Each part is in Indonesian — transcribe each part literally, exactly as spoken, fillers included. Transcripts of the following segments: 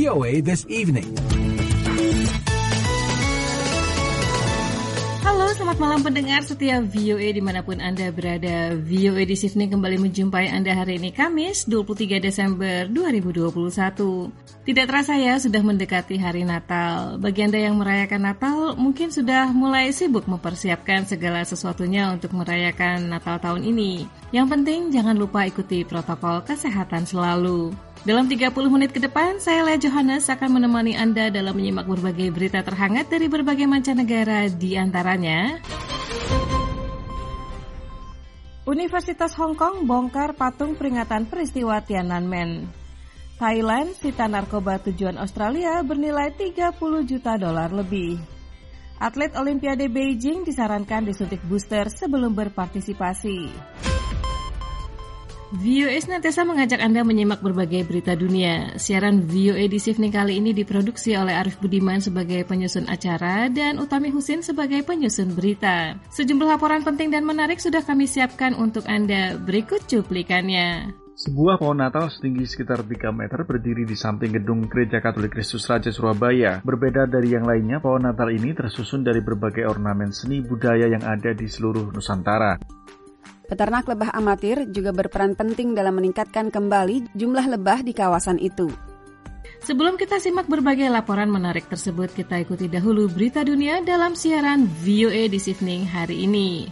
O A This Evening. Halo, selamat malam pendengar setia V O A dimanapun Anda berada. V O A This Evening kembali menjumpai Anda hari ini Kamis dua puluh tiga Desember dua ribu dua puluh satu. Tidak terasa ya, sudah mendekati hari Natal. Bagi Anda yang merayakan Natal, mungkin sudah mulai sibuk mempersiapkan segala sesuatunya untuk merayakan Natal tahun ini. Yang penting jangan lupa ikuti protokol kesehatan selalu. Dalam tiga puluh menit ke depan, saya Lea Johannes akan menemani Anda dalam menyimak berbagai berita terhangat dari berbagai mancanegara, di antaranya Universitas Hong Kong bongkar patung peringatan peristiwa Tiananmen. Thailand sita narkoba tujuan Australia bernilai tiga puluh juta dolar lebih. Atlet Olimpiade Beijing disarankan disuntik booster sebelum berpartisipasi. V O A senantiasa mengajak Anda menyimak berbagai berita dunia. Siaran V O A This Evening kali ini diproduksi oleh Arif Budiman sebagai penyusun acara dan Utami Husin sebagai penyusun berita. Sejumlah laporan penting dan menarik sudah kami siapkan untuk Anda. Berikut cuplikannya. Sebuah pohon Natal setinggi sekitar tiga meter berdiri di samping gedung Gereja Katolik Kristus Raja Surabaya. Berbeda dari yang lainnya, pohon Natal ini tersusun dari berbagai ornamen seni budaya yang ada di seluruh Nusantara. Peternak lebah amatir juga berperan penting dalam meningkatkan kembali jumlah lebah di kawasan itu. Sebelum kita simak berbagai laporan menarik tersebut, kita ikuti dahulu berita dunia dalam siaran V O A This Evening hari ini.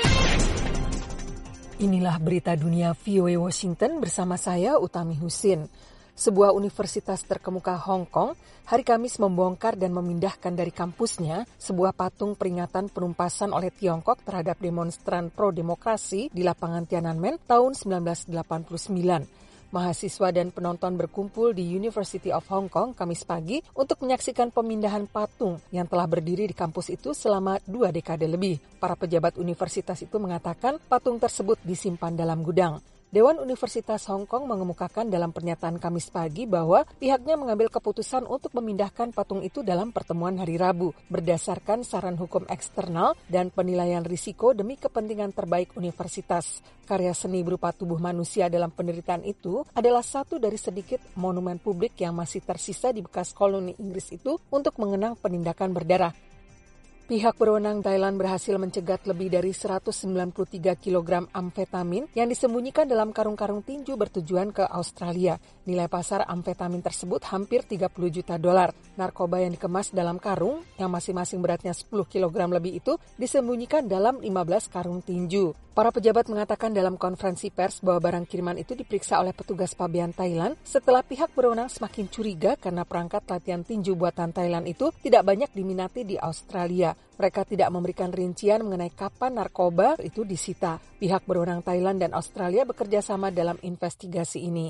Inilah berita dunia V O A Washington bersama saya Utami Husin. Sebuah universitas terkemuka Hong Kong hari Kamis membongkar dan memindahkan dari kampusnya sebuah patung peringatan penumpasan oleh Tiongkok terhadap demonstran pro-demokrasi di lapangan Tiananmen tahun sembilan belas delapan puluh sembilan. Mahasiswa dan penonton berkumpul di University of Hong Kong Kamis pagi untuk menyaksikan pemindahan patung yang telah berdiri di kampus itu selama dua dekade lebih. Para pejabat universitas itu mengatakan patung tersebut disimpan dalam gudang. Dewan Universitas Hong Kong mengemukakan dalam pernyataan Kamis pagi bahwa pihaknya mengambil keputusan untuk memindahkan patung itu dalam pertemuan hari Rabu berdasarkan saran hukum eksternal dan penilaian risiko demi kepentingan terbaik universitas. Karya seni berupa tubuh manusia dalam penderitaan itu adalah satu dari sedikit monumen publik yang masih tersisa di bekas koloni Inggris itu untuk mengenang penindakan berdarah. Pihak berwenang Thailand berhasil mencegat lebih dari seratus sembilan puluh tiga kilogram amfetamin yang disembunyikan dalam karung-karung tinju bertujuan ke Australia. Nilai pasar amfetamin tersebut hampir tiga puluh juta dolar. Narkoba yang dikemas dalam karung, yang masing-masing beratnya sepuluh kilogram lebih itu, disembunyikan dalam lima belas karung tinju. Para pejabat mengatakan dalam konferensi pers bahwa barang kiriman itu diperiksa oleh petugas pabean Thailand setelah pihak berwenang semakin curiga karena perangkat latihan tinju buatan Thailand itu tidak banyak diminati di Australia. Mereka tidak memberikan rincian mengenai kapan narkoba itu disita. Pihak berwenang Thailand dan Australia bekerja sama dalam investigasi ini.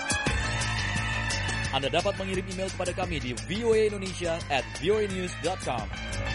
Anda dapat mengirim email kepada kami di v o a indonesia at v o a news dot com.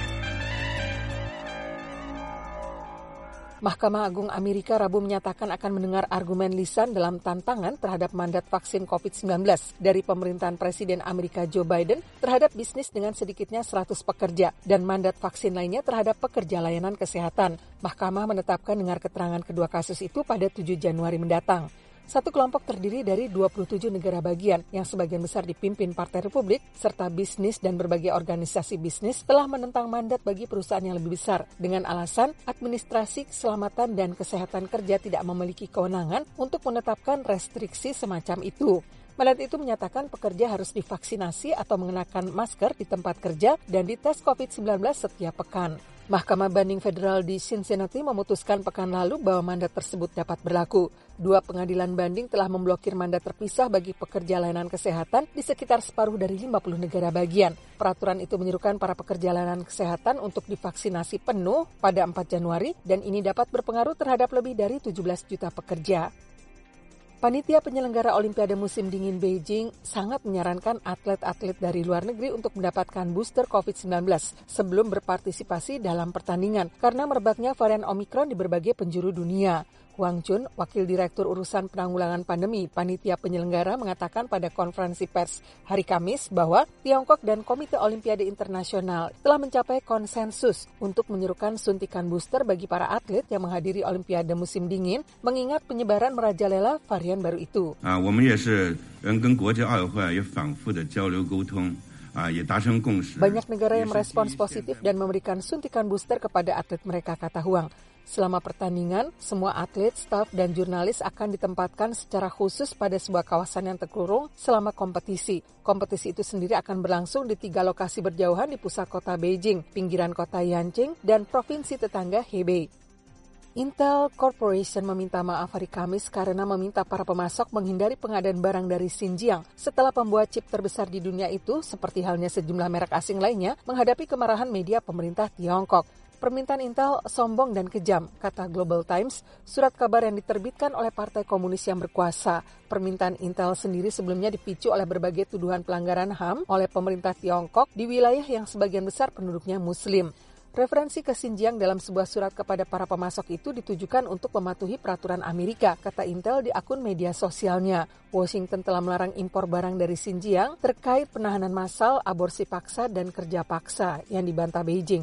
Mahkamah Agung Amerika Rabu menyatakan akan mendengar argumen lisan dalam tantangan terhadap mandat vaksin covid sembilan belas dari pemerintahan Presiden Amerika Joe Biden terhadap bisnis dengan sedikitnya seratus pekerja dan mandat vaksin lainnya terhadap pekerja layanan kesehatan. Mahkamah menetapkan dengar keterangan kedua kasus itu pada tujuh Januari mendatang. Satu kelompok terdiri dari dua puluh tujuh negara bagian yang sebagian besar dipimpin Partai Republik serta bisnis dan berbagai organisasi bisnis telah menentang mandat bagi perusahaan yang lebih besar dengan alasan administrasi keselamatan dan kesehatan kerja tidak memiliki kewenangan untuk menetapkan restriksi semacam itu. Mandat itu menyatakan pekerja harus divaksinasi atau mengenakan masker di tempat kerja dan dites covid sembilan belas setiap pekan. Mahkamah Banding Federal di Cincinnati memutuskan pekan lalu bahwa mandat tersebut dapat berlaku. Dua pengadilan banding telah memblokir mandat terpisah bagi pekerja layanan kesehatan di sekitar separuh dari lima puluh negara bagian. Peraturan itu menyerukan para pekerja layanan kesehatan untuk divaksinasi penuh pada empat Januari dan ini dapat berpengaruh terhadap lebih dari tujuh belas juta pekerja. Panitia penyelenggara Olimpiade musim dingin Beijing sangat menyarankan atlet-atlet dari luar negeri untuk mendapatkan booster covid sembilan belas sebelum berpartisipasi dalam pertandingan karena merebaknya varian Omicron di berbagai penjuru dunia. Wang Chun, Wakil Direktur Urusan Penanggulangan Pandemi Panitia Penyelenggara mengatakan pada konferensi pers hari Kamis bahwa Tiongkok dan Komite Olimpiade Internasional telah mencapai konsensus untuk menyerukan suntikan booster bagi para atlet yang menghadiri Olimpiade musim dingin mengingat penyebaran merajalela varian varian baru itu. Uh, Banyak negara yang merespons positif dan memberikan suntikan booster kepada atlet mereka, kata Huang. Selama pertandingan, semua atlet, staf, dan jurnalis akan ditempatkan secara khusus pada sebuah kawasan yang terkurung selama kompetisi. Kompetisi itu sendiri akan berlangsung di tiga lokasi berjauhan di pusat kota Beijing, pinggiran kota Yanqing, dan provinsi tetangga Hebei. Intel Corporation meminta maaf hari Kamis karena meminta para pemasok menghindari pengadaan barang dari Xinjiang setelah pembuat chip terbesar di dunia itu, seperti halnya sejumlah merek asing lainnya, menghadapi kemarahan media pemerintah Tiongkok. Permintaan Intel sombong dan kejam, kata Global Times, surat kabar yang diterbitkan oleh Partai Komunis yang berkuasa. Permintaan Intel sendiri sebelumnya dipicu oleh berbagai tuduhan pelanggaran H A M oleh pemerintah Tiongkok di wilayah yang sebagian besar penduduknya Muslim. Referensi ke Xinjiang dalam sebuah surat kepada para pemasok itu ditujukan untuk mematuhi peraturan Amerika, kata Intel di akun media sosialnya. Washington telah melarang impor barang dari Xinjiang terkait penahanan massal, aborsi paksa, dan kerja paksa yang dibantah Beijing.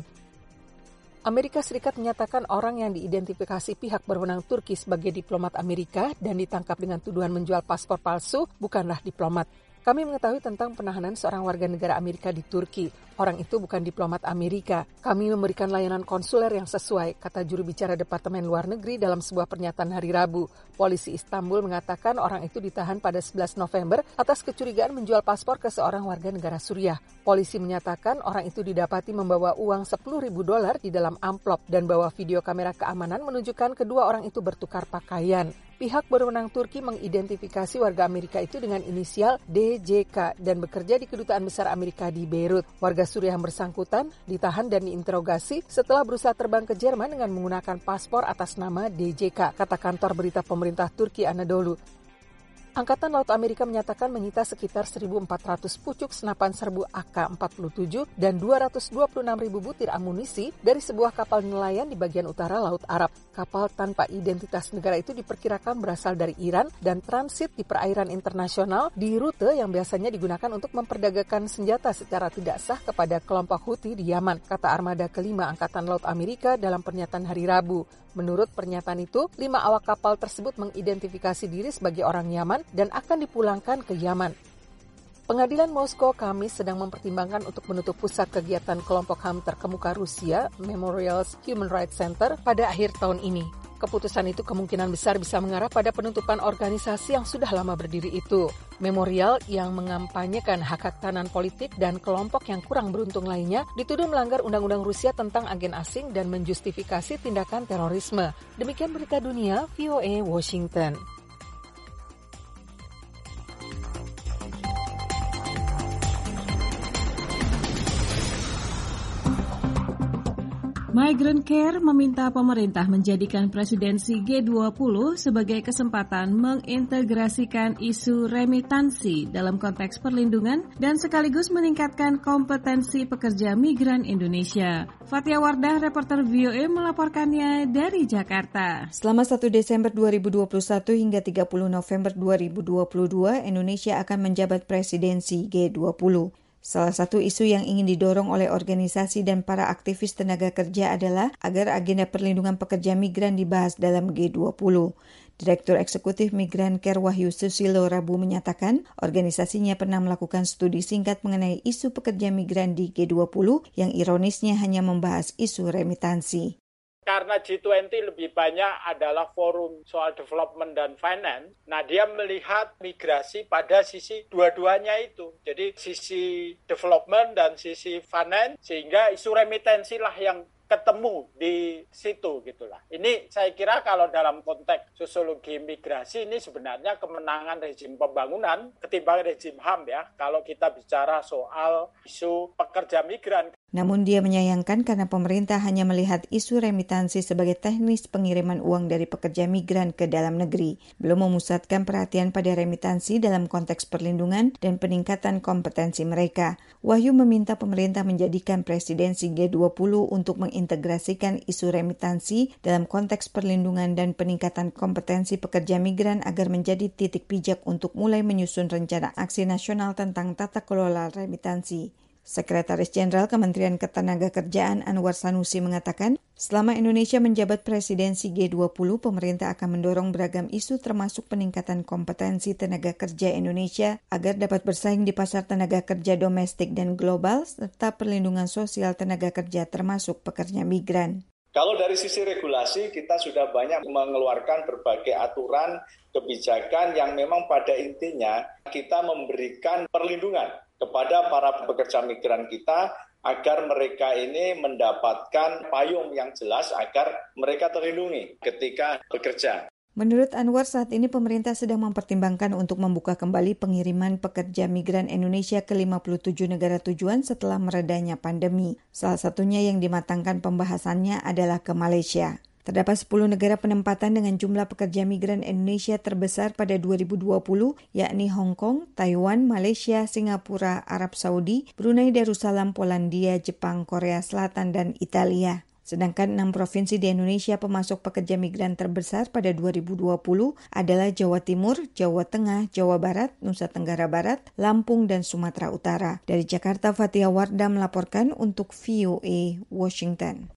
Amerika Serikat menyatakan orang yang diidentifikasi pihak berwenang Turki sebagai diplomat Amerika dan ditangkap dengan tuduhan menjual paspor palsu bukanlah diplomat. Kami mengetahui tentang penahanan seorang warga negara Amerika di Turki. Orang itu bukan diplomat Amerika. Kami memberikan layanan konsuler yang sesuai, kata juru bicara Departemen Luar Negeri dalam sebuah pernyataan hari Rabu. Polisi Istanbul mengatakan orang itu ditahan pada sebelas November atas kecurigaan menjual paspor ke seorang warga negara Suriah. Polisi menyatakan orang itu didapati membawa uang sepuluh ribu dolar di dalam amplop dan bawa video kamera keamanan menunjukkan kedua orang itu bertukar pakaian. Pihak berwenang Turki mengidentifikasi warga Amerika itu dengan inisial D J K dan bekerja di Kedutaan Besar Amerika di Beirut. Warga Suriah yang bersangkutan ditahan dan diinterogasi setelah berusaha terbang ke Jerman dengan menggunakan paspor atas nama D J K, kata kantor berita pemerintah Turki Anadolu. Angkatan Laut Amerika menyatakan menyita sekitar seribu empat ratus pucuk senapan serbu A K empat puluh tujuh dan dua ratus dua puluh enam ribu butir amunisi dari sebuah kapal nelayan di bagian utara Laut Arab. Kapal tanpa identitas negara itu diperkirakan berasal dari Iran dan transit di perairan internasional di rute yang biasanya digunakan untuk memperdagangkan senjata secara tidak sah kepada kelompok Houthi di Yaman, kata armada kelima Angkatan Laut Amerika dalam pernyataan hari Rabu. Menurut pernyataan itu, lima awak kapal tersebut mengidentifikasi diri sebagai orang Yaman dan akan dipulangkan ke Yaman. Pengadilan Moskow Kamis sedang mempertimbangkan untuk menutup pusat kegiatan kelompok H A M terkemuka Rusia, Memorial's Human Rights Center, pada akhir tahun ini. Keputusan itu kemungkinan besar bisa mengarah pada penutupan organisasi yang sudah lama berdiri itu. Memorial yang mengampanyekan hak-hak tahanan politik dan kelompok yang kurang beruntung lainnya dituduh melanggar undang-undang Rusia tentang agen asing dan menjustifikasi tindakan terorisme. Demikian berita dunia, V O A Washington. Migrant Care meminta pemerintah menjadikan presidensi G dua puluh sebagai kesempatan mengintegrasikan isu remitansi dalam konteks perlindungan dan sekaligus meningkatkan kompetensi pekerja migran Indonesia. Fatia Wardah, reporter V O A melaporkannya dari Jakarta. Selama satu Desember dua ribu dua puluh satu hingga tiga puluh November dua ribu dua puluh dua, Indonesia akan menjabat presidensi G dua puluh. Salah satu isu yang ingin didorong oleh organisasi dan para aktivis tenaga kerja adalah agar agenda perlindungan pekerja migran dibahas dalam G dua puluh. Direktur Eksekutif Migrant Care Wahyu Susilo Rabu menyatakan organisasinya pernah melakukan studi singkat mengenai isu pekerja migran di G dua puluh yang ironisnya hanya membahas isu remitansi. Karena G dua puluh lebih banyak adalah forum soal development dan finance, nah dia melihat migrasi pada sisi dua-duanya itu. Jadi sisi development dan sisi finance, sehingga isu remitansi lah yang ketemu di situ gitulah. Ini saya kira kalau dalam konteks sosiologi migrasi ini sebenarnya kemenangan rezim pembangunan ketimbang rezim H A M ya. Kalau kita bicara soal isu pekerja migran. Namun dia menyayangkan karena pemerintah hanya melihat isu remitansi sebagai teknis pengiriman uang dari pekerja migran ke dalam negeri, belum memusatkan perhatian pada remitansi dalam konteks perlindungan dan peningkatan kompetensi mereka. Wahyu meminta pemerintah menjadikan presidensi G dua puluh untuk mengintegrasikan isu remitansi dalam konteks perlindungan dan peningkatan kompetensi pekerja migran agar menjadi titik pijak untuk mulai menyusun rencana aksi nasional tentang tata kelola remitansi. Sekretaris Jenderal Kementerian Ketenagakerjaan Anwar Sanusi mengatakan, selama Indonesia menjabat presidensi G dua puluh, pemerintah akan mendorong beragam isu termasuk peningkatan kompetensi tenaga kerja Indonesia agar dapat bersaing di pasar tenaga kerja domestik dan global, serta perlindungan sosial tenaga kerja termasuk pekerja migran. Kalau dari sisi regulasi, kita sudah banyak mengeluarkan berbagai aturan, kebijakan yang memang pada intinya kita memberikan perlindungan kepada para pekerja migran kita agar mereka ini mendapatkan payung yang jelas agar mereka terlindungi ketika bekerja. Menurut Anwar, saat ini pemerintah sedang mempertimbangkan untuk membuka kembali pengiriman pekerja migran Indonesia ke lima puluh tujuh negara tujuan setelah meredanya pandemi. Salah satunya yang dimatangkan pembahasannya adalah ke Malaysia. Terdapat sepuluh negara penempatan dengan jumlah pekerja migran Indonesia terbesar pada dua ribu dua puluh, yakni Hong Kong, Taiwan, Malaysia, Singapura, Arab Saudi, Brunei Darussalam, Polandia, Jepang, Korea Selatan, dan Italia. Sedangkan enam provinsi di Indonesia pemasok pekerja migran terbesar pada dua ribu dua puluh adalah Jawa Timur, Jawa Tengah, Jawa Barat, Nusa Tenggara Barat, Lampung, dan Sumatera Utara. Dari Jakarta, Fatia Wardah melaporkan untuk V O A Washington.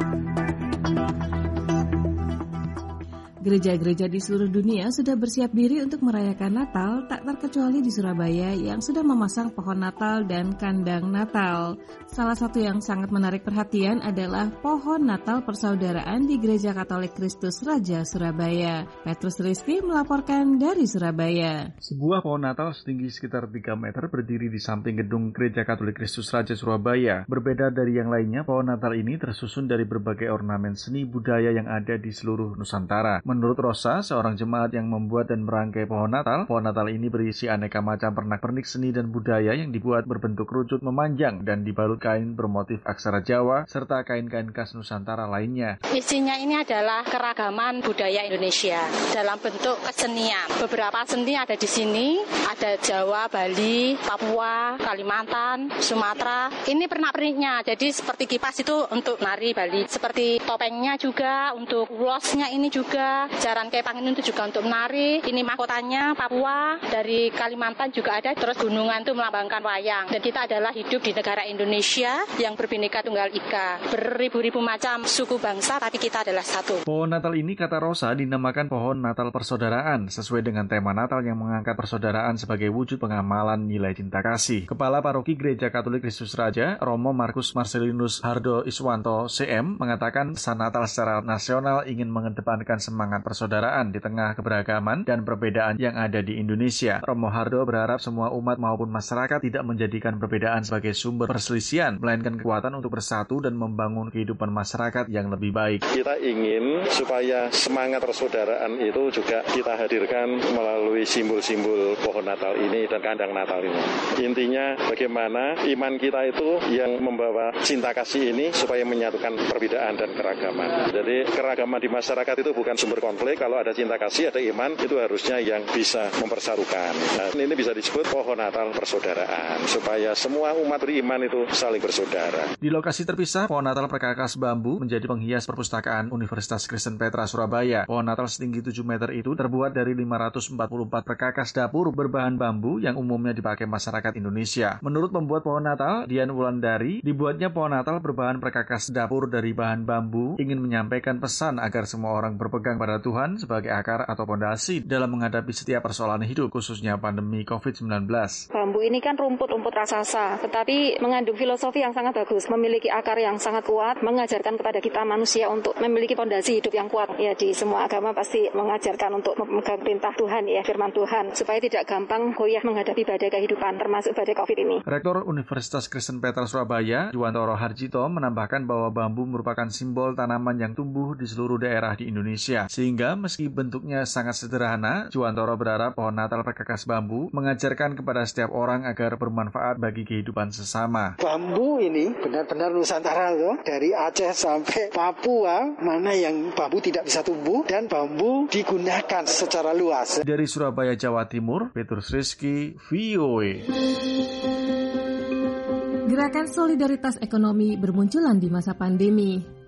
Gereja-gereja di seluruh dunia sudah bersiap diri untuk merayakan Natal, tak terkecuali di Surabaya yang sudah memasang pohon Natal dan kandang Natal. Salah satu yang sangat menarik perhatian adalah pohon Natal persaudaraan di Gereja Katolik Kristus Raja Surabaya. Petrus Rizky melaporkan dari Surabaya. Sebuah pohon Natal setinggi sekitar tiga meter berdiri di samping gedung Gereja Katolik Kristus Raja Surabaya. Berbeda dari yang lainnya, pohon Natal ini tersusun dari berbagai ornamen seni budaya yang ada di seluruh Nusantara. Menurut Rosa, seorang jemaat yang membuat dan merangkai pohon Natal, pohon Natal ini berisi aneka macam pernak-pernik seni dan budaya yang dibuat berbentuk runcut memanjang dan dibalut kain bermotif aksara Jawa, serta kain-kain khas Nusantara lainnya. Isinya ini adalah keragaman budaya Indonesia dalam bentuk kesenian. Beberapa seni ada di sini, ada Jawa, Bali, Papua, Kalimantan, Sumatera. Ini pernak-perniknya, jadi seperti kipas itu untuk nari Bali. Seperti topengnya juga, untuk ulosnya ini juga. Jaran kepang ini itu juga untuk menari. Ini mahkotanya Papua, dari Kalimantan juga ada. Terus gunungan itu melambangkan wayang. Dan kita adalah hidup di negara Indonesia yang berbhinneka tunggal ika. Beribu-ribu macam suku bangsa, tapi kita adalah satu. Pohon Natal ini, kata Rosa, dinamakan pohon Natal persaudaraan sesuai dengan tema Natal yang mengangkat persaudaraan sebagai wujud pengamalan nilai cinta kasih. Kepala Paroki Gereja Katolik Kristus Raja, Romo Markus Marcelinus Hardo Iswanto C M, mengatakan pesan Natal secara nasional ingin mengedepankan semangat persaudaraan di tengah keberagaman dan perbedaan yang ada di Indonesia. Romo Hardo berharap semua umat maupun masyarakat tidak menjadikan perbedaan sebagai sumber perselisihan, melainkan kekuatan untuk bersatu dan membangun kehidupan masyarakat yang lebih baik. Kita ingin supaya semangat persaudaraan itu juga kita hadirkan melalui simbol-simbol pohon Natal ini dan kandang Natal ini. Intinya bagaimana iman kita itu yang membawa cinta kasih ini supaya menyatukan perbedaan dan keragaman. Jadi keragaman di masyarakat itu bukan sumber konflik. Kalau ada cinta kasih, ada iman, itu harusnya yang bisa mempersatukan. Nah, ini bisa disebut pohon Natal persaudaraan, supaya semua umat beriman itu saling bersaudara. Di lokasi terpisah, pohon Natal perkakas bambu menjadi penghias perpustakaan Universitas Kristen Petra Surabaya. Pohon Natal setinggi tujuh meter itu terbuat dari lima ratus empat puluh empat perkakas dapur berbahan bambu yang umumnya dipakai masyarakat Indonesia. Menurut pembuat pohon Natal, Dian Wulandari, dibuatnya pohon Natal berbahan perkakas dapur dari bahan bambu ingin menyampaikan pesan agar semua orang berpegang pada Tuhan sebagai akar atau pondasi dalam menghadapi setiap persoalan hidup, khususnya pandemi covid sembilan belas. Bambu ini kan rumput-rumput raksasa, tetapi mengandung filosofi yang sangat bagus, memiliki akar yang sangat kuat, mengajarkan kepada kita manusia untuk memiliki pondasi hidup yang kuat. Ya, di semua agama pasti mengajarkan untuk memegang perintah Tuhan, ya, firman Tuhan, supaya tidak gampang goyah menghadapi badai kehidupan, termasuk badai Covid ini. Rektor Universitas Kristen Petra Surabaya, Juwantoro Harjito, menambahkan bahwa bambu merupakan simbol tanaman yang tumbuh di seluruh daerah di Indonesia. Sehingga meski bentuknya sangat sederhana, Juwantoro berharap pohon Natal perkakas bambu mengajarkan kepada setiap orang agar bermanfaat bagi kehidupan sesama. Bambu ini benar-benar Nusantara loh, dari Aceh sampai Papua, mana yang bambu tidak bisa tumbuh dan bambu digunakan secara luas. Dari Surabaya, Jawa Timur, Petrus Rizky, V O A. Gerakan solidaritas ekonomi bermunculan di masa pandemi.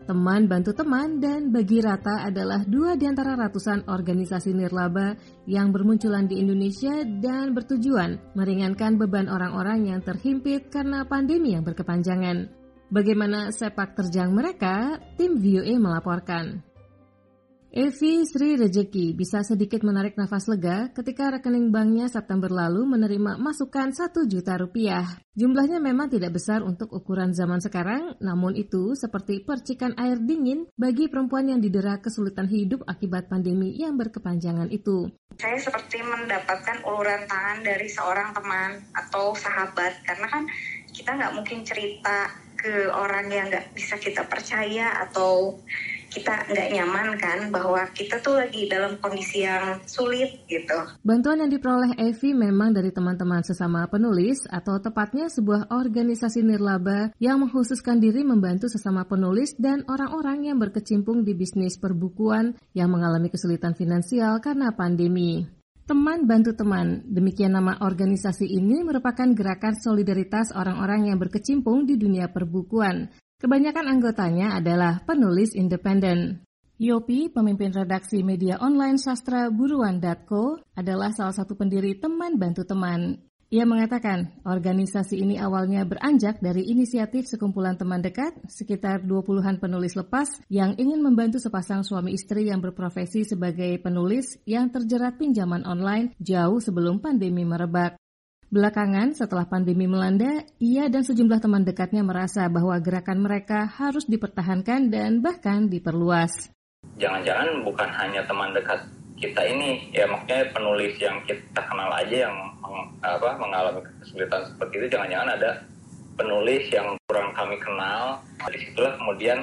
Teman Bantu Teman dan Bagi Rata adalah dua di antara ratusan organisasi nirlaba yang bermunculan di Indonesia dan bertujuan meringankan beban orang-orang yang terhimpit karena pandemi yang berkepanjangan. Bagaimana sepak terjang mereka? Tim V O A melaporkan. Evi Sri Rejeki bisa sedikit menarik nafas lega ketika rekening banknya September lalu menerima masukan satu juta rupiah. Jumlahnya memang tidak besar untuk ukuran zaman sekarang, namun itu seperti percikan air dingin bagi perempuan yang didera kesulitan hidup akibat pandemi yang berkepanjangan itu. Saya seperti mendapatkan uluran tangan dari seorang teman atau sahabat, karena kan kita nggak mungkin cerita ke orang yang nggak bisa kita percaya atau kita nggak nyaman kan bahwa kita tuh lagi dalam kondisi yang sulit gitu. Bantuan yang diperoleh Evi memang dari teman-teman sesama penulis atau tepatnya sebuah organisasi nirlaba yang mengkhususkan diri membantu sesama penulis dan orang-orang yang berkecimpung di bisnis perbukuan yang mengalami kesulitan finansial karena pandemi. Teman Bantu Teman, demikian nama organisasi ini merupakan gerakan solidaritas orang-orang yang berkecimpung di dunia perbukuan. Kebanyakan anggotanya adalah penulis independen. Yopi, pemimpin redaksi media online sastra buruan dot co, adalah salah satu pendiri Teman Bantu Teman. Ia mengatakan, organisasi ini awalnya beranjak dari inisiatif sekumpulan teman dekat, sekitar dua puluhan penulis lepas yang ingin membantu sepasang suami istri yang berprofesi sebagai penulis yang terjerat pinjaman online jauh sebelum pandemi merebak. Belakangan, setelah pandemi melanda, ia dan sejumlah teman dekatnya merasa bahwa gerakan mereka harus dipertahankan dan bahkan diperluas. Jangan-jangan bukan hanya teman dekat kita ini, ya maksudnya penulis yang kita kenal aja yang apa mengalami kesulitan seperti itu, jangan-jangan ada penulis yang kurang kami kenal. Disitulah kemudian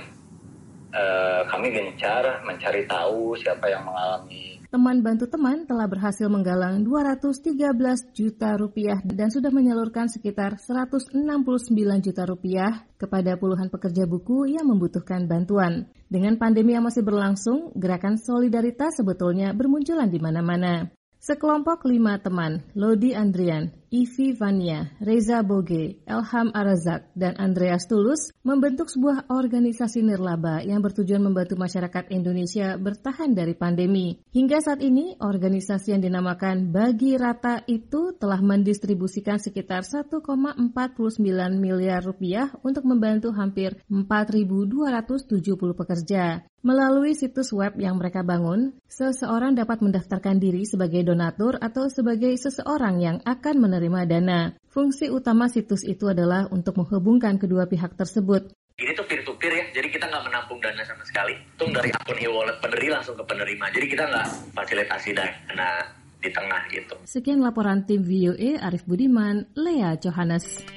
eh, kami gencar mencari tahu siapa yang mengalami. Teman Bantu Teman telah berhasil menggalang dua ratus tiga belas juta rupiah dan sudah menyalurkan sekitar seratus enam puluh sembilan juta rupiah kepada puluhan pekerja buku yang membutuhkan bantuan. Dengan pandemi yang masih berlangsung, gerakan solidaritas sebetulnya bermunculan di mana-mana. Sekelompok lima teman, Lodi Andrian, Ivi Vania, Reza Boge, Elham Arazak, dan Andreas Tulus membentuk sebuah organisasi nirlaba yang bertujuan membantu masyarakat Indonesia bertahan dari pandemi. Hingga saat ini, organisasi yang dinamakan Bagi Rata itu telah mendistribusikan sekitar satu koma empat sembilan miliar rupiah untuk membantu hampir empat ribu dua ratus tujuh puluh pekerja. Melalui situs web yang mereka bangun, seseorang dapat mendaftarkan diri sebagai donatur atau sebagai seseorang yang akan menerima dana. Fungsi utama situs itu adalah untuk menghubungkan kedua pihak tersebut. Ini tuh peer-to-peer ya, jadi kita nggak menampung dana sama sekali. Itu dari akun e-wallet penerima langsung ke penerima, jadi kita nggak fasilitasi dana di tengah gitu. Sekian laporan tim V O A, Arif Budiman, Lea Johannes.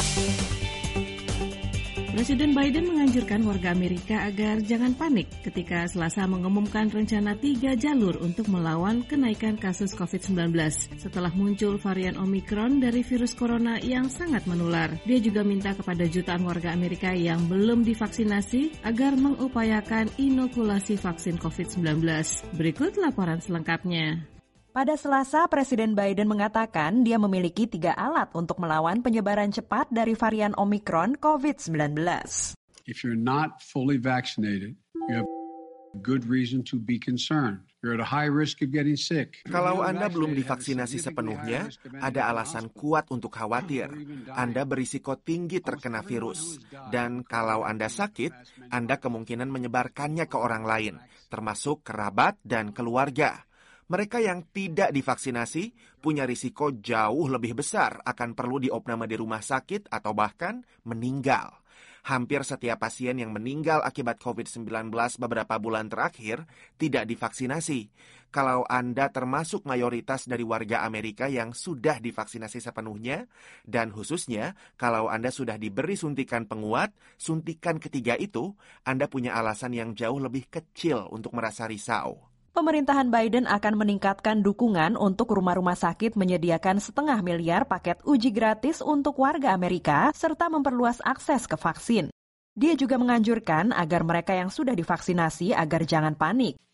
Presiden Biden menganjurkan warga Amerika agar jangan panik ketika Selasa mengumumkan rencana tiga jalur untuk melawan kenaikan kasus covid sembilan belas setelah muncul varian Omicron dari virus corona yang sangat menular. Dia juga minta kepada jutaan warga Amerika yang belum divaksinasi agar mengupayakan inokulasi vaksin covid sembilan belas. Berikut laporan selengkapnya. Pada Selasa, Presiden Biden mengatakan dia memiliki tiga alat untuk melawan penyebaran cepat dari varian Omicron covid sembilan belas. If you're not fully vaccinated, you have good reason to be concerned. You're at a high risk of getting sick. Kalau Anda belum divaksinasi sepenuhnya, ada alasan kuat untuk khawatir. Anda berisiko tinggi terkena virus. Dan kalau Anda sakit, Anda kemungkinan menyebarkannya ke orang lain, termasuk kerabat dan keluarga. Mereka yang tidak divaksinasi punya risiko jauh lebih besar akan perlu diopname di rumah sakit atau bahkan meninggal. Hampir setiap pasien yang meninggal akibat covid sembilan belas beberapa bulan terakhir tidak divaksinasi. Kalau Anda termasuk mayoritas dari warga Amerika yang sudah divaksinasi sepenuhnya, dan khususnya kalau Anda sudah diberi suntikan penguat, suntikan ketiga itu, Anda punya alasan yang jauh lebih kecil untuk merasa risau. Pemerintahan Biden akan meningkatkan dukungan untuk rumah-rumah sakit menyediakan setengah miliar paket uji gratis untuk warga Amerika serta memperluas akses ke vaksin. Dia juga menganjurkan agar mereka yang sudah divaksinasi agar jangan panik. Look,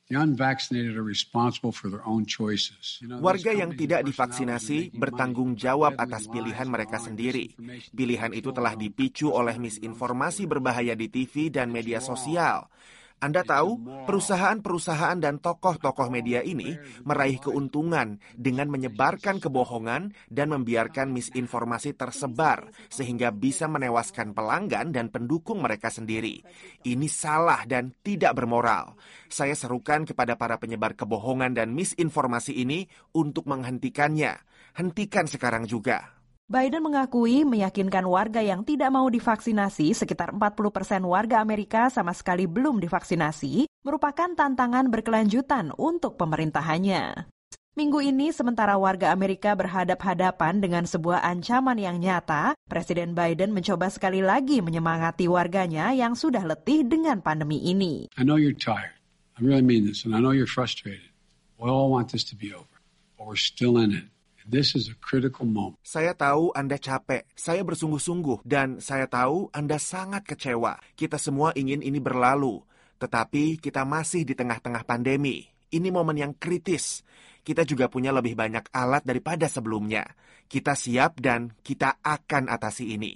Warga yang tidak divaksinasi bertanggung jawab atas pilihan mereka sendiri. Pilihan itu telah dipicu oleh misinformasi berbahaya di T V dan media sosial. Anda tahu, perusahaan-perusahaan dan tokoh-tokoh media ini meraih keuntungan dengan menyebarkan kebohongan dan membiarkan misinformasi tersebar sehingga bisa menewaskan pelanggan dan pendukung mereka sendiri. Ini salah dan tidak bermoral. Saya serukan kepada para penyebar kebohongan dan misinformasi ini untuk menghentikannya. Hentikan sekarang juga. Biden mengakui meyakinkan warga yang tidak mau divaksinasi, sekitar empat puluh persen warga Amerika sama sekali belum divaksinasi, merupakan tantangan berkelanjutan untuk pemerintahannya. Minggu ini, sementara warga Amerika berhadap-hadapan dengan sebuah ancaman yang nyata, Presiden Biden mencoba sekali lagi menyemangati warganya yang sudah letih dengan pandemi ini. I know you're tired. I really mean this, and I know you're frustrated. We all want this to be over, but we're still in it. This is a critical moment. Saya tahu Anda capek, saya bersungguh-sungguh, dan saya tahu Anda sangat kecewa. Kita semua ingin ini berlalu, tetapi kita masih di tengah-tengah pandemi. Ini momen yang kritis. Kita juga punya lebih banyak alat daripada sebelumnya. Kita siap dan kita akan atasi ini.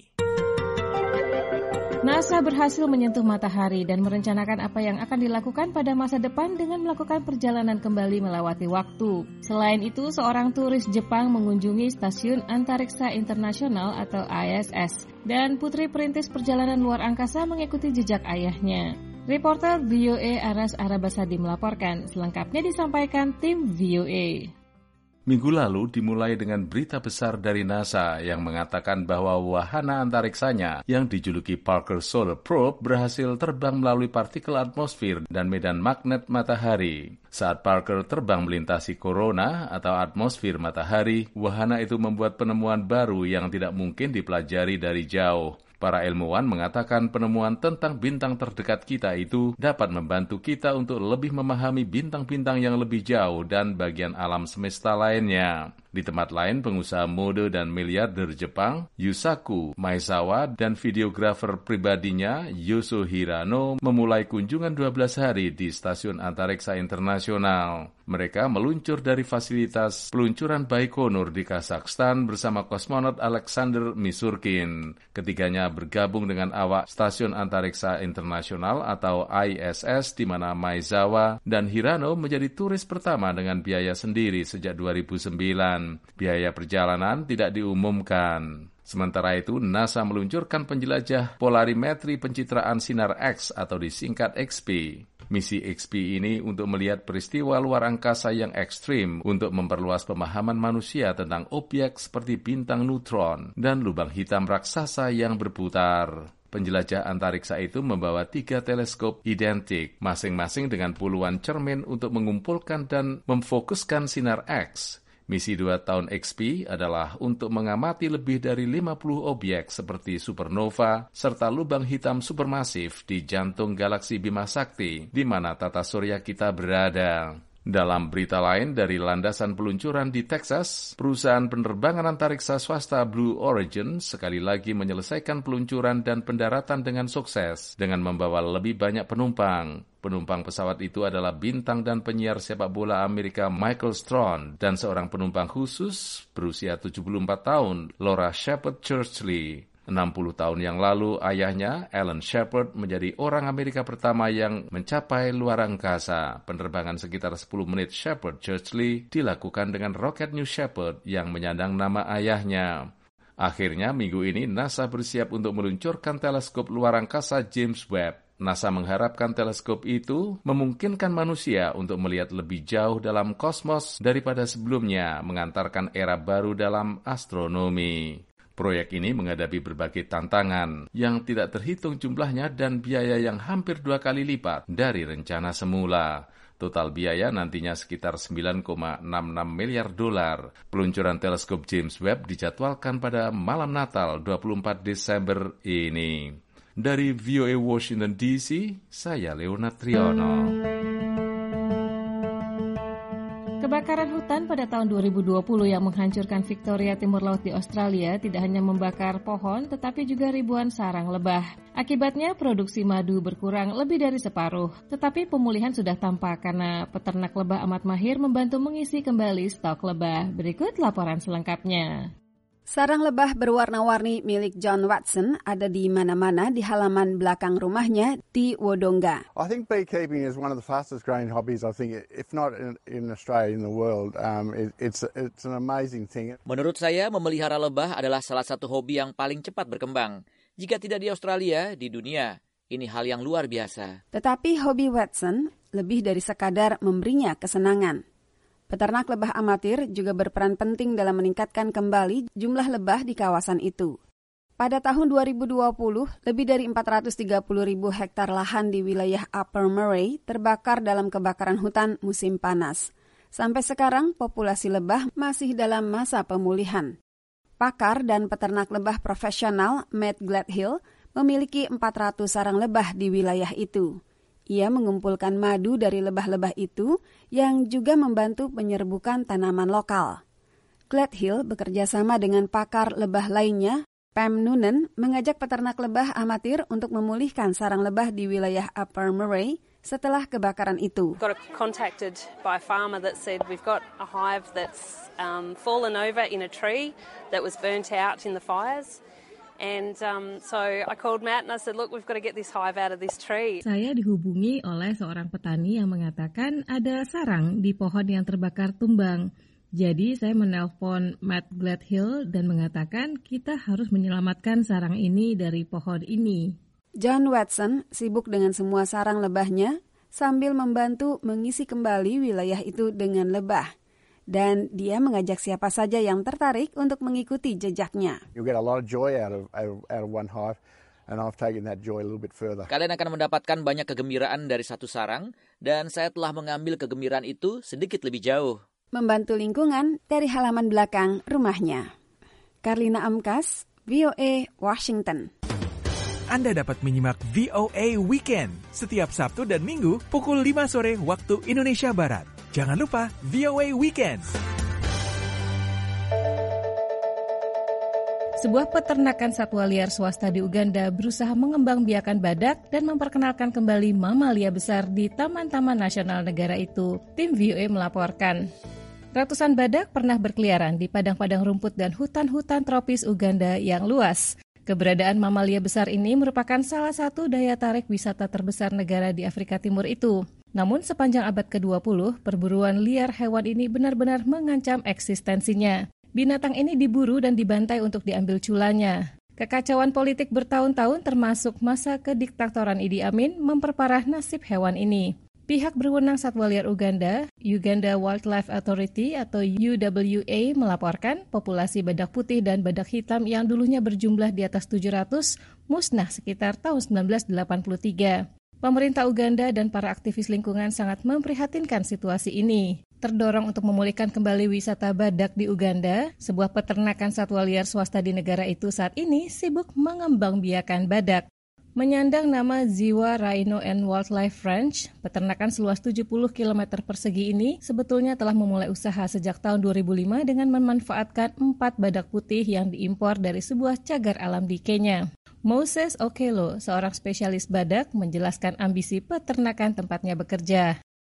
NASA berhasil menyentuh matahari dan merencanakan apa yang akan dilakukan pada masa depan dengan melakukan perjalanan kembali melewati waktu. Selain itu, seorang turis Jepang mengunjungi Stasiun Antariksa Internasional atau I S S, dan putri perintis perjalanan luar angkasa mengikuti jejak ayahnya. Reporter V O A Aras Arabasadi melaporkan, selengkapnya disampaikan tim V O A. Minggu lalu dimulai dengan berita besar dari NASA yang mengatakan bahwa wahana antariksanya yang dijuluki Parker Solar Probe berhasil terbang melalui partikel atmosfer dan medan magnet matahari. Saat Parker terbang melintasi korona atau atmosfer matahari, wahana itu membuat penemuan baru yang tidak mungkin dipelajari dari jauh. Para ilmuwan mengatakan penemuan tentang bintang terdekat kita itu dapat membantu kita untuk lebih memahami bintang-bintang yang lebih jauh dan bagian alam semesta lainnya. Di tempat lain, pengusaha mode dan miliarder Jepang, Yusaku Maezawa, dan videografer pribadinya, Yoso Hirano, memulai kunjungan dua belas hari di Stasiun Antariksa Internasional. Mereka meluncur dari fasilitas peluncuran Baikonur di Kazakhstan bersama kosmonot Alexander Misurkin. Ketiganya bergabung dengan awak Stasiun Antariksa Internasional atau I S S, di mana Maezawa dan Hirano menjadi turis pertama dengan biaya sendiri sejak dua ribu sembilan. Biaya perjalanan tidak diumumkan. Sementara itu, NASA meluncurkan penjelajah polarimetri pencitraan sinar X atau disingkat X P. Misi X P ini untuk melihat peristiwa luar angkasa yang ekstrim untuk memperluas pemahaman manusia tentang objek seperti bintang neutron dan lubang hitam raksasa yang berputar. Penjelajah antariksa itu membawa tiga teleskop identik, masing-masing dengan puluhan cermin untuk mengumpulkan dan memfokuskan sinar X. Misi dua tahun X P adalah untuk mengamati lebih dari lima puluh objek seperti supernova serta lubang hitam supermasif di jantung galaksi Bima Sakti, di mana tata surya kita berada. Dalam berita lain dari landasan peluncuran di Texas, perusahaan penerbangan antariksa swasta Blue Origin sekali lagi menyelesaikan peluncuran dan pendaratan dengan sukses dengan membawa lebih banyak penumpang. Penumpang pesawat itu adalah bintang dan penyiar sepak bola Amerika Michael Strawn dan seorang penumpang khusus berusia tujuh puluh empat tahun, Laura Shepard Churchley. enam puluh tahun yang lalu, ayahnya, Alan Shepard, menjadi orang Amerika pertama yang mencapai luar angkasa. Penerbangan sekitar sepuluh menit Shepard Churchley dilakukan dengan roket New Shepard yang menyandang nama ayahnya. Akhirnya, minggu ini NASA bersiap untuk meluncurkan teleskop luar angkasa James Webb. NASA mengharapkan teleskop itu memungkinkan manusia untuk melihat lebih jauh dalam kosmos daripada sebelumnya, mengantarkan era baru dalam astronomi. Proyek ini menghadapi berbagai tantangan yang tidak terhitung jumlahnya dan biaya yang hampir dua kali lipat dari rencana semula. Total biaya nantinya sekitar sembilan koma enam enam miliar dolar. Peluncuran teleskop James Webb dijadwalkan pada malam Natal dua puluh empat Desember ini. Dari V O A Washington D C, saya Leonard Triono. Kebakaran hutan pada tahun dua ribu dua puluh yang menghancurkan Victoria Timur Laut di Australia tidak hanya membakar pohon, tetapi juga ribuan sarang lebah. Akibatnya produksi madu berkurang lebih dari separuh. Tetapi pemulihan sudah tampak karena peternak lebah amat mahir membantu mengisi kembali stok lebah. Berikut laporan selengkapnya. Sarang lebah berwarna-warni milik John Watson ada di mana-mana di halaman belakang rumahnya di Wodonga. I think beekeeping is one of the fastest growing hobbies, I think, if not in, in Australia, in the world. Um, it, it's, it's an amazing thing. Menurut saya, memelihara lebah adalah salah satu hobi yang paling cepat berkembang. Jika tidak di Australia, di dunia. Ini hal yang luar biasa. Tetapi hobi Watson lebih dari sekadar memberinya kesenangan. Peternak lebah amatir juga berperan penting dalam meningkatkan kembali jumlah lebah di kawasan itu. Pada tahun dua ribu dua puluh, lebih dari empat ratus tiga puluh ribu hektar lahan di wilayah Upper Murray terbakar dalam kebakaran hutan musim panas. Sampai sekarang, populasi lebah masih dalam masa pemulihan. Pakar dan peternak lebah profesional Matt Gladhill memiliki empat ratus sarang lebah di wilayah itu. Ia mengumpulkan madu dari lebah-lebah itu yang juga membantu penyerbukan tanaman lokal. Gladhill bekerja sama dengan pakar lebah lainnya, Pam Noonan, mengajak peternak lebah amatir untuk memulihkan sarang lebah di wilayah Upper Murray setelah kebakaran itu. Got contacted by a farmer that said we've got a hive that's um, fallen over in a tree that was burnt out in the fires. And um, so I called Matt and I said, look, we've got to get this hive out of this tree. Saya dihubungi oleh seorang petani yang mengatakan ada sarang di pohon yang terbakar tumbang. Jadi saya menelpon Matt Gladhill dan mengatakan kita harus menyelamatkan sarang ini dari pohon ini. John Watson sibuk dengan semua sarang lebahnya sambil membantu mengisi kembali wilayah itu dengan lebah. Dan dia mengajak siapa saja yang tertarik untuk mengikuti jejaknya. You'll get a lot of joy out of, out of, out of one hive, and I've taken that joy a little bit further. Kalian akan mendapatkan banyak kegembiraan dari satu sarang, dan saya telah mengambil kegembiraan itu sedikit lebih jauh. Membantu lingkungan dari halaman belakang rumahnya. Karlina Amkas, V O A, Washington. Anda dapat menyimak V O A Weekend setiap Sabtu dan Minggu pukul lima sore waktu Indonesia Barat. Jangan lupa V O A Weekend. Sebuah peternakan satwa liar swasta di Uganda berusaha mengembangbiakan badak dan memperkenalkan kembali mamalia besar di taman-taman nasional negara itu. Tim V O A melaporkan. Ratusan badak pernah berkeliaran di padang-padang rumput dan hutan-hutan tropis Uganda yang luas. Keberadaan mamalia besar ini merupakan salah satu daya tarik wisata terbesar negara di Afrika Timur itu. Namun sepanjang abad ke dua puluh, perburuan liar hewan ini benar-benar mengancam eksistensinya. Binatang ini diburu dan dibantai untuk diambil culanya. Kekacauan politik bertahun-tahun termasuk masa kediktatoran Idi Amin memperparah nasib hewan ini. Pihak berwenang satwa liar Uganda, Uganda Wildlife Authority atau U W A melaporkan populasi badak putih dan badak hitam yang dulunya berjumlah di atas tujuh ratus musnah sekitar tahun seribu sembilan ratus delapan puluh tiga. Pemerintah Uganda dan para aktivis lingkungan sangat memprihatinkan situasi ini. Terdorong untuk memulihkan kembali wisata badak di Uganda, sebuah peternakan satwa liar swasta di negara itu saat ini sibuk mengembangbiakan badak. Menyandang nama Ziwa Rhino and Wildlife Ranch, peternakan seluas tujuh puluh kilometer persegi ini sebetulnya telah memulai usaha sejak tahun dua ribu lima dengan memanfaatkan empat badak putih yang diimpor dari sebuah cagar alam di Kenya. Moses Okello, seorang spesialis badak, menjelaskan ambisi peternakan tempatnya bekerja.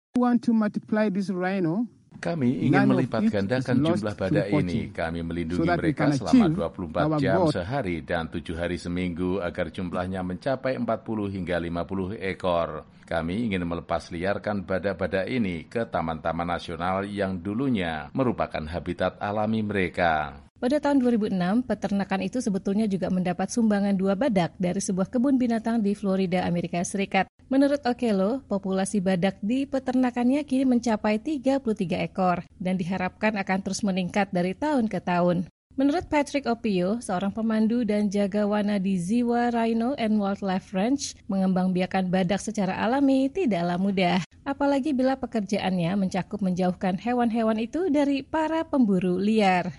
Kami ingin melipat gandakan jumlah badak ini. Kami melindungi mereka selama dua puluh empat jam sehari dan tujuh hari seminggu agar jumlahnya mencapai empat puluh hingga lima puluh ekor. Kami ingin melepas liarkan badak-badak ini ke taman-taman nasional yang dulunya merupakan habitat alami mereka. Pada tahun dua ribu enam, peternakan itu sebetulnya juga mendapat sumbangan dua badak dari sebuah kebun binatang di Florida, Amerika Serikat. Menurut Okello, populasi badak di peternakannya kini mencapai tiga puluh tiga ekor dan diharapkan akan terus meningkat dari tahun ke tahun. Menurut Patrick Opio, seorang pemandu dan jagawana di Ziwa Rhino and Wildlife Ranch, mengembangbiakan badak secara alami tidaklah mudah. Apalagi bila pekerjaannya mencakup menjauhkan hewan-hewan itu dari para pemburu liar.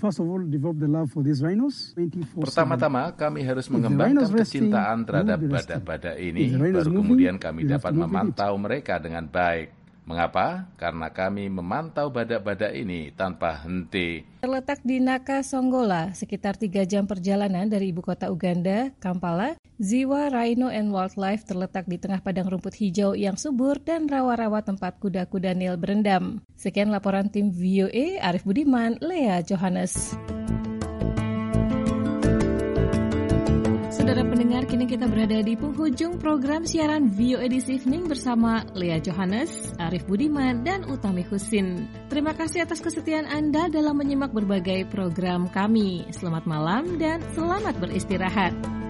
Pertama-tama, kami harus mengembangkan kecintaan terhadap badak-badak ini, baru kemudian kami dapat memantau mereka dengan baik. Mengapa? Karena kami memantau badak-badak ini tanpa henti. Terletak di Naka Songgola, sekitar tiga jam perjalanan dari ibu kota Uganda, Kampala, Ziwa Rhino and Wildlife terletak di tengah padang rumput hijau yang subur dan rawa-rawa tempat kuda-kuda Nil berendam. Sekian laporan tim V O A, Arif Budiman, Lea Johannes. Saudara pendengar, kini kita berada di penghujung program siaran V O A This Evening bersama Lea Johannes, Arif Budiman, dan Utami Husin. Terima kasih atas kesetiaan Anda dalam menyimak berbagai program kami. Selamat malam dan selamat beristirahat.